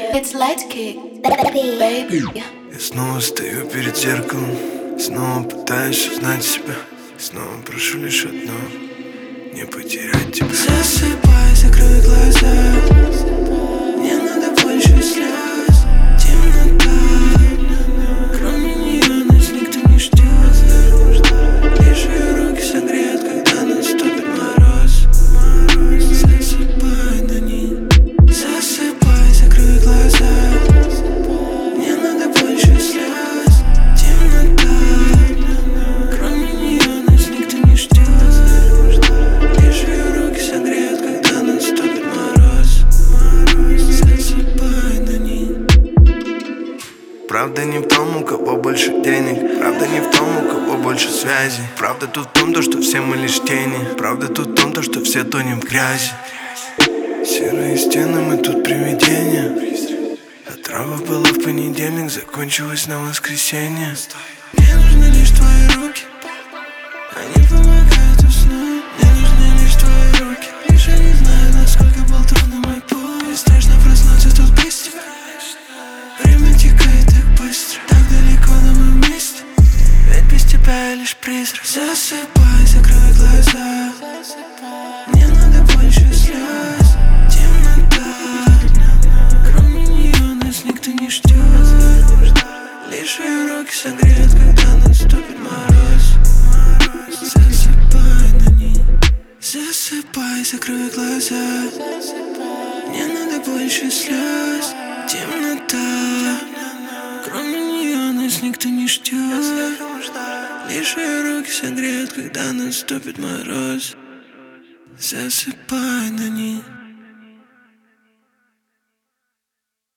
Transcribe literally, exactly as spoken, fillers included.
It's light kick, baby. Я снова стою перед зеркалом, снова пытаюсь узнать себя, снова прошу лишь одно — не потерять тебя. Засыпай, закрой глаза, не надо больше слез. Темнота, кроме нее нас никто не ждет. Лишь ее руки согреют, когда наступит мороз. Засыпай на ней. Засыпай, закрой глаза, не надо больше слез. Темнота, кроме нее нас никто не ждет. Лишь ее руки согреют, когда наступит мороз. Засыпай на ней. Правда не в том, у кого больше денег, правда не в том, у кого больше связи. Правда тут в том, то, что все мы лишь тени. Правда тут в том, то, что все тонем в грязи. Серые стены, мы тут привидения. Отрава была в понедельник, закончилась на воскресенье. Мне нужны лишь твои руки, они помогают уснуть. Мне нужны лишь твои руки, лишь я не знаю, насколько был трудный мой путь. Страшно проснуться тут без тебя. Время текает так быстро, так далеко, но мы вместе. Ведь без тебя я лишь призрак. Засыпай, закрой глаза, не надо больше слез. Темнота, кроме нее нас никто не ждет. Лишь ее руки согреют, когда наступит мороз. Засыпай на ней. Засыпай, закрой глаза, не надо больше слез. Темнота, кроме нее нас никто не ждет. Лишь ее руки согреют, когда наступит мороз. Засыпай на ней.